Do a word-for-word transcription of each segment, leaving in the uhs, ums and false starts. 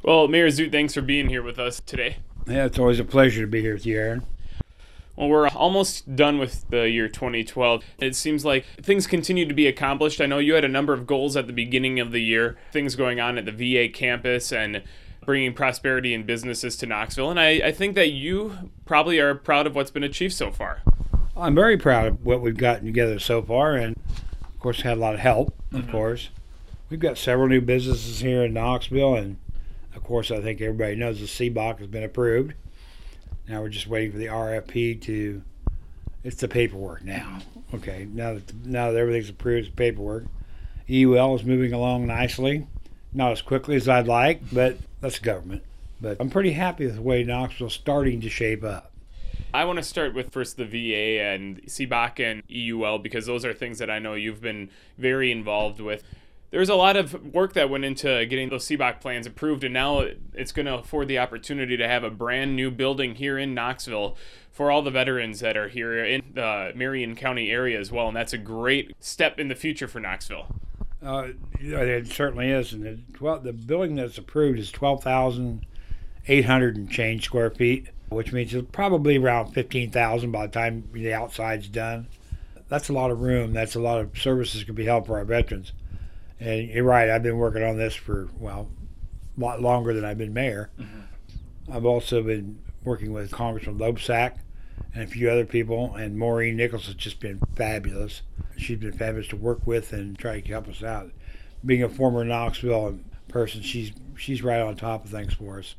Well, Mayor Zoot, thanks for being here with us today. Yeah, it's always a pleasure to be here with you, Aaron. Well, we're almost done with the year twenty twelve. It seems like things continue to be accomplished. I know you had a number of goals at the beginning of the year, things going on at the V A campus and bringing prosperity and businesses to Knoxville. And I, I think that you probably are proud of what's been achieved so far. I'm very proud of what we've gotten together so far, and of course had a lot of help, of mm-hmm. course. We've got several new businesses here in Knoxville, and of course I think everybody knows the C B O C has been approved. Now we're just waiting for the R F P to, it's the paperwork now. Okay, now that, now that everything's approved, it's paperwork. E U L is moving along nicely. Not as quickly as I'd like, but that's government. But I'm pretty happy with the way Knoxville's starting to shape up. I want to start with first the V A and C B O C and E U L because those are things that I know you've been very involved with. There's a lot of work that went into getting those C B O C plans approved, and now it's going to afford the opportunity to have a brand new building here in Knoxville for all the veterans that are here in the Marion County area as well, and that's a great step in the future for Knoxville. Uh, it certainly is, and it, well, the building that's approved is twelve thousand eight hundred and change square feet, which means it's probably around fifteen thousand by the time the outside's done. That's a lot of room. That's a lot of services can be held for our veterans. And you're right, I've been working on this for, well, a lot longer than I've been mayor. Mm-hmm. I've also been working with Congressman Loebsack and a few other people, and Maureen Nichols has just been fabulous. She's been fabulous to work with and try to help us out. Being a former Knoxville person, she's she's right on top of things for us.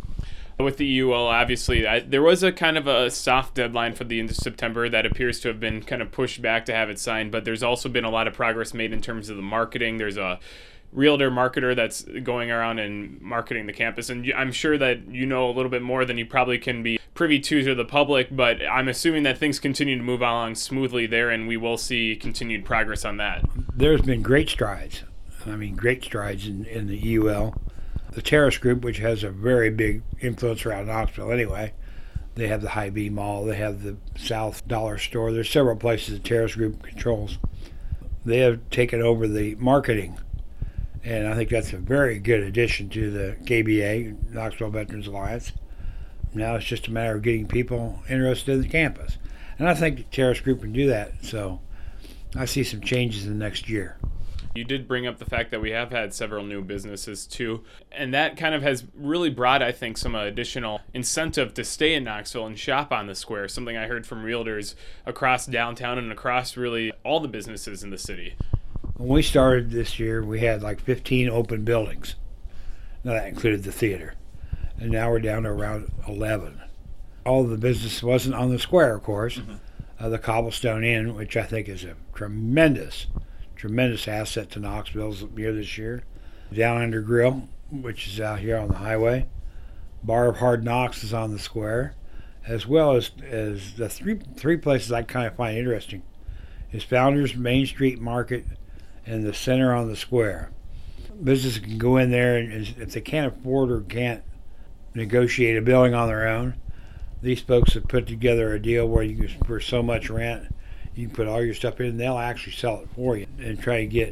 With the E U L, obviously, I, there was a kind of a soft deadline for the end of September that appears to have been kind of pushed back to have it signed, but there's also been a lot of progress made in terms of the marketing. There's a realtor marketer that's going around and marketing the campus, and I'm sure that you know a little bit more than you probably can be privy to to the public, but I'm assuming that things continue to move along smoothly there, and we will see continued progress on that. There's been great strides. I mean, great strides in, in the E U L. The Terrace Group, which has a very big influence around Knoxville anyway, they have the Hy-Vee Mall, they have the South Dollar Store. There's several places the Terrace Group controls. They have taken over the marketing, and I think that's a very good addition to the K B A, Knoxville Veterans Alliance. Now it's just a matter of getting people interested in the campus. And I think the Terrace Group can do that, so I see some changes in the next year. You did bring up the fact that we have had several new businesses too, and that kind of has really brought, I think, some additional incentive to stay in Knoxville and shop on the square, something I heard from realtors across downtown and across really all the businesses in the city. When we started this year, we had like fifteen open buildings. Now that included the theater, and now we're down to around eleven. All of the business wasn't on the square, of course. Mm-hmm. Uh, the Cobblestone Inn, which I think is a tremendous Tremendous asset to Knoxville's here this year. Down Under Grill, which is out here on the highway. Bar of Hard Knocks is on the square, as well as, as the three three places I kind of find interesting is Founders Main Street Market and the Center on the Square. Businesses can go in there, and if they can't afford or can't negotiate a building on their own, these folks have put together a deal where you can, for so much rent, you can put all your stuff in, and they'll actually sell it for you and try to get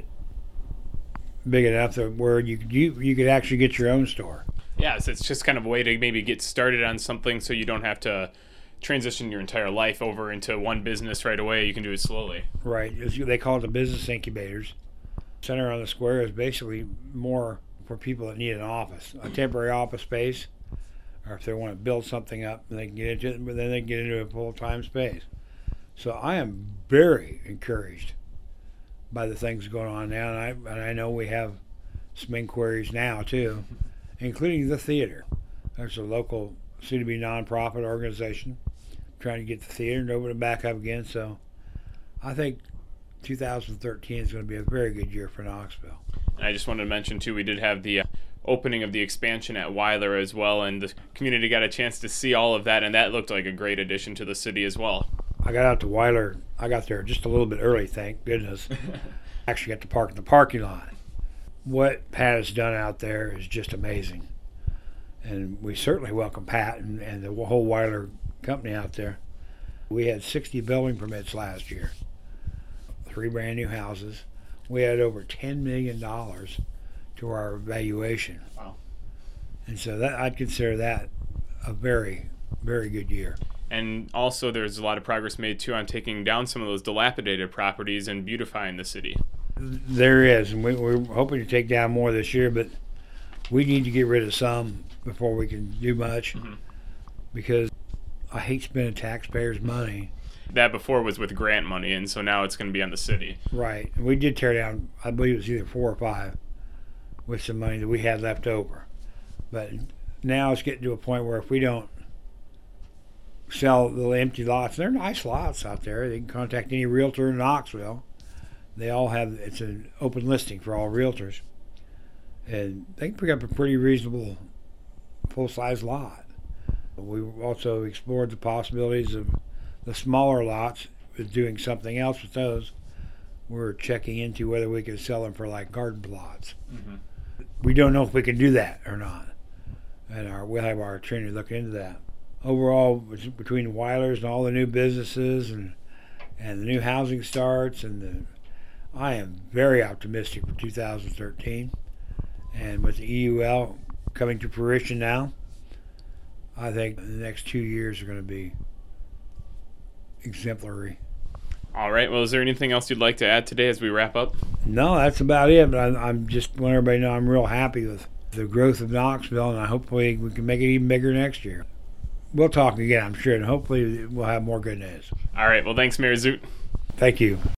big enough that where you you you could actually get your own store. Yeah, so it's just kind of a way to maybe get started on something so you don't have to transition your entire life over into one business right away. You can do it slowly. Right. They call it the business incubators. Center on the Square is basically more for people that need an office, a temporary office space, or if they want to build something up, they can get into it, but then they can get into a full-time space. So I am very encouraged by the things going on now, and I, and I know we have some inquiries now too, including the theater. There's a local soon-to-be nonprofit organization trying to get the theater and open it back up again. So I think two thousand thirteen is going to be a very good year for Knoxville. And I just wanted to mention too, we did have the uh, opening of the expansion at Weiler as well, and the community got a chance to see all of that, and that looked like a great addition to the city as well. I got out to Weiler. I got there just a little bit early, thank goodness. Actually got to park in the parking lot. What Pat has done out there is just amazing. And we certainly welcome Pat and, and the whole Weiler company out there. We had sixty building permits last year, three brand new houses. We had over ten million dollars to our valuation. Wow. And so that I'd consider that a very, very good year. And also, there's a lot of progress made too on taking down some of those dilapidated properties and beautifying the city. There is, and we, we're hoping to take down more this year, but we need to get rid of some before we can do much, mm-hmm. because I hate spending taxpayers' money. That before was with grant money, and so now it's going to be on the city. Right. And we did tear down, I believe it was either four or five, with some money that we had left over. But now it's getting to a point where if we don't sell the empty lots, they're nice lots out there. They can contact any realtor in Knoxville. They all have, it's an open listing for all realtors. And they can pick up a pretty reasonable full-size lot. We've also explored the possibilities of the smaller lots with doing something else with those. We're checking into whether we can sell them for like garden plots. Mm-hmm. We don't know if we can do that or not. And our, we'll have our attorney look into that. Overall, between Weilers and all the new businesses and and the new housing starts, and the, I am very optimistic for two thousand thirteen. And with the E U L coming to fruition now, I think the next two years are going to be exemplary. All right. Well, is there anything else you'd like to add today as we wrap up? No, that's about it. But I, I'm just want everybody to know I'm real happy with the growth of Knoxville, and I hopefully we can make it even bigger next year. We'll talk again, I'm sure, and hopefully we'll have more good news. All right. Well, thanks, Mayor Zoot. Thank you.